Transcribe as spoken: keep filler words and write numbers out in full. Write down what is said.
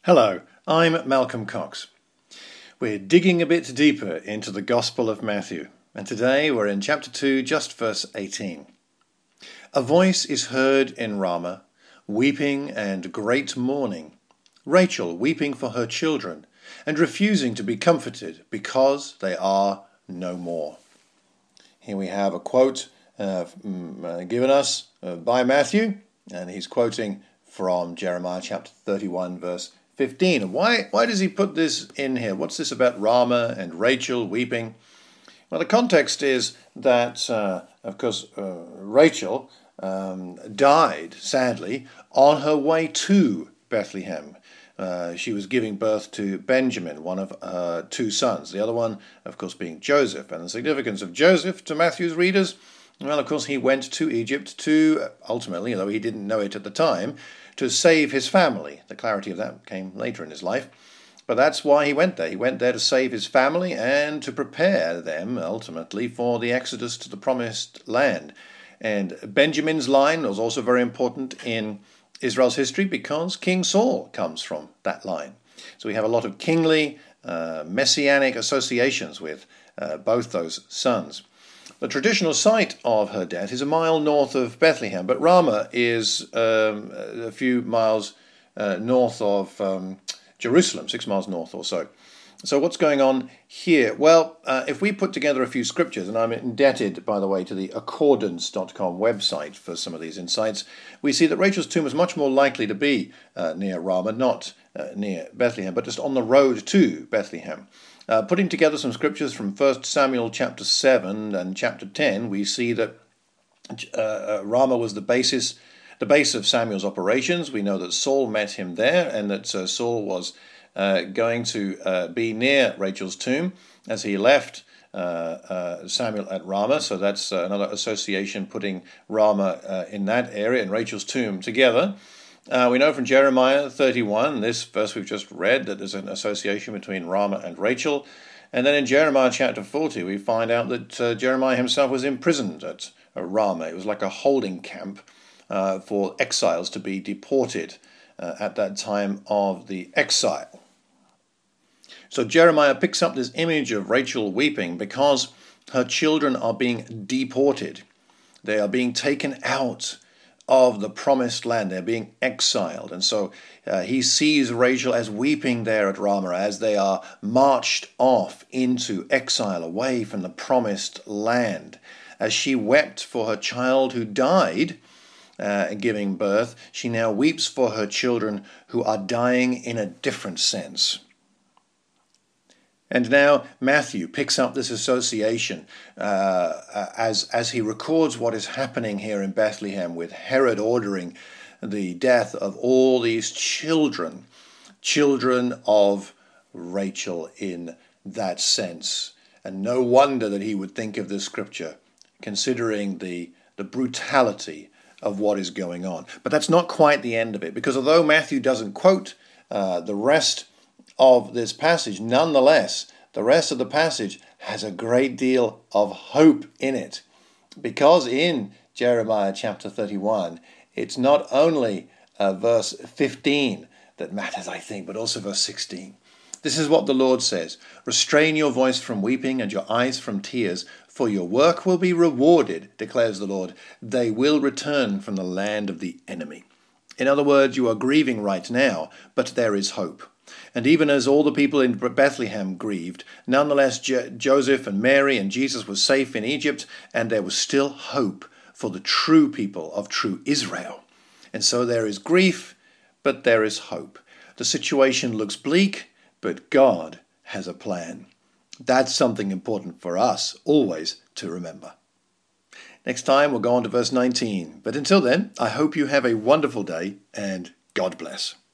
Hello, I'm Malcolm Cox. We're digging a bit deeper into the Gospel of Matthew, and today we're in chapter two, just verse eighteen. A voice is heard in Ramah, weeping and great mourning, Rachel weeping for her children, and refusing to be comforted because they are no more. Here we have a quote uh, given us uh, by Matthew, and he's quoting from Jeremiah chapter thirty-one, verse fifteen. And why, why does he put this in here? What's this about Ramah and Rachel weeping? Well, the context is that, uh, of course, uh, Rachel um, died, sadly, on her way to Bethlehem. Uh, she was giving birth to Benjamin, one of her two sons, the other one, of course, being Joseph. And the significance of Joseph to Matthew's readers, well, of course, he went to Egypt to, ultimately, although he didn't know it at the time, to save his family. The clarity of that came later in his life. But that's why he went there. He went there to save his family and to prepare them, ultimately, for the exodus to the promised land. And Benjamin's line was also very important in Israel's history because King Saul comes from that line. So we have a lot of kingly, uh, messianic associations with uh, both those sons. The traditional site of her death is a mile north of Bethlehem, but Ramah is um, a few miles uh, north of um, Jerusalem, six miles north or so. So what's going on here? Well, uh, if we put together a few scriptures, and I'm indebted, by the way, to the accordance dot com website for some of these insights, we see that Rachel's tomb is much more likely to be uh, near Ramah, not uh, near Bethlehem, but just on the road to Bethlehem. Uh, putting together some scriptures from First Samuel chapter seven and chapter ten, we see that uh, Ramah was the basis, the base of Samuel's operations. We know that Saul met him there, and that uh, Saul was uh, going to uh, be near Rachel's tomb as he left uh, uh, Samuel at Ramah. So that's uh, another association putting Ramah uh, in that area and Rachel's tomb together. Uh, we know from Jeremiah thirty-one, this verse we've just read, that there's an association between Ramah and Rachel. And then in Jeremiah chapter forty, we find out that uh, Jeremiah himself was imprisoned at uh, Ramah. It was like a holding camp uh, for exiles to be deported uh, at that time of the exile. So Jeremiah picks up this image of Rachel weeping because her children are being deported. They are being taken out of the promised land. They're being exiled. And so uh, he sees Rachel as weeping there at Ramah as they are marched off into exile away from the promised land. As she wept for her child who died uh, giving birth, she now weeps for her children who are dying in a different sense. And now Matthew picks up this association uh, as, as he records what is happening here in Bethlehem with Herod ordering the death of all these children, children of Rachel in that sense. And no wonder that he would think of this scripture, considering the, the brutality of what is going on. But that's not quite the end of it, because although Matthew doesn't quote uh, the rest of this passage, nonetheless, the rest of the passage has a great deal of hope in it. Because in Jeremiah chapter thirty-one, it's not only uh, verse fifteen that matters, I think, but also verse sixteen. This is what the Lord says: "Restrain your voice from weeping and your eyes from tears, for your work will be rewarded, declares the Lord. They will return from the land of the enemy." In other words, you are grieving right now, but there is hope. And even as all the people in Bethlehem grieved, nonetheless Jo- Joseph and Mary and Jesus were safe in Egypt, and there was still hope for the true people of true Israel. And so there is grief, but there is hope. The situation looks bleak, but God has a plan. That's something important for us always to remember. Next time we'll go on to verse nineteen. But until then, I hope you have a wonderful day, and God bless.